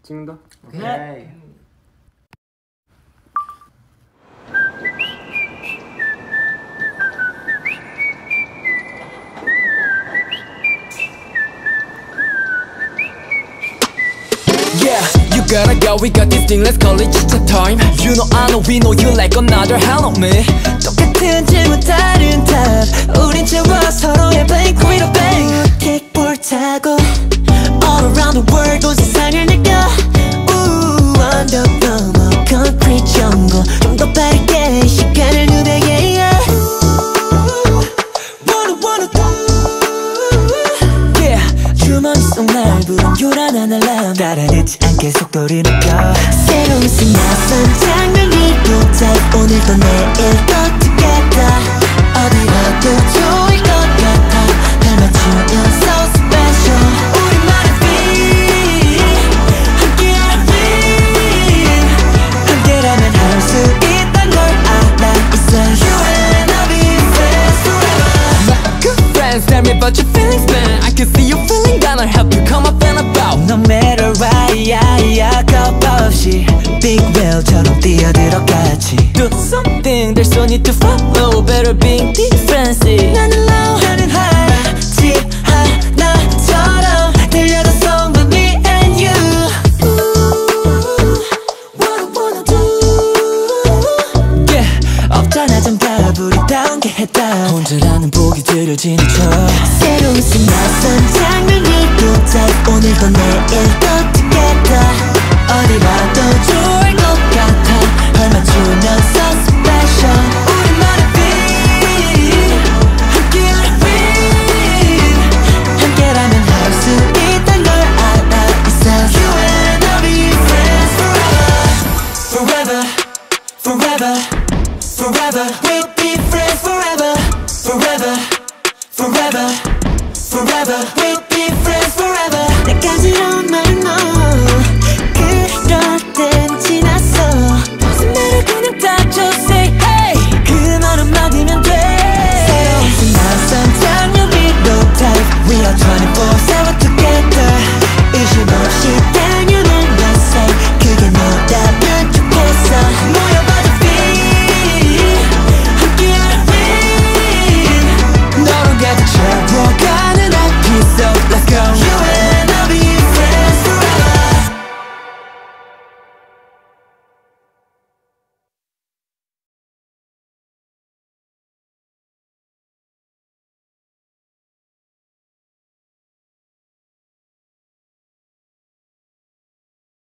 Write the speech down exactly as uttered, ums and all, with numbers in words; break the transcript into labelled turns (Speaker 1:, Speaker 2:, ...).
Speaker 1: 찍는다?
Speaker 2: 오케이.
Speaker 3: Yeah, you gotta go, we got this thing, let's call it chit-chat time. You know I know we know you like another hell of me.
Speaker 4: 똑같은 질문 다른 답 우린 채워 서로의 blank with a bang 킥볼 타고 all around the world 온 세상을 느껴 Ooh, 언덕 넘어 concrete jungle 좀 더 빠르게 시간을 누벼 yeah, yeah. Ooh, wanna wanna do yeah. 주머니 속 날 부른 요란한 알람 따라 늦지 않게 속도를 높여 새로운 신 낯선 장면이 도착 오늘도 내일도 together 어디라도 좋을 것 같아 날 맞추면 so special 우리만의 beat 함께하는 beat 함께라면 할 수 있단 걸 알아 있어 You and I'll be friends forever
Speaker 3: My good friends tell me about your feelings man I can see you feeling down I'll help you come up and about
Speaker 4: No matter why yeah, yeah, 겁 없이 Big whale처럼 뛰어들어 같이
Speaker 3: Do something there's no need to follow Better being different
Speaker 4: 나는 low 나는 high 마치 하나처럼 들려도 song with me and you Ooh, what I wanna do
Speaker 3: Yeah,
Speaker 4: 없잖아 정답 우리 다운 게 했다
Speaker 3: 혼자라는 보기들을 지나쳐
Speaker 4: 새로운 신 낯선 장면이 도착 오늘도 내일도 together 어디라도 좋을 것 같아 발 맞추면 so special 우리만의 beat 함께하는 beat 함께라면 할 수 있단 걸 알아 있어 You and I'll be friends forever Forever, forever, forever We'll be friends forever Forever, forever, forever We'll be friends forever 내 가지런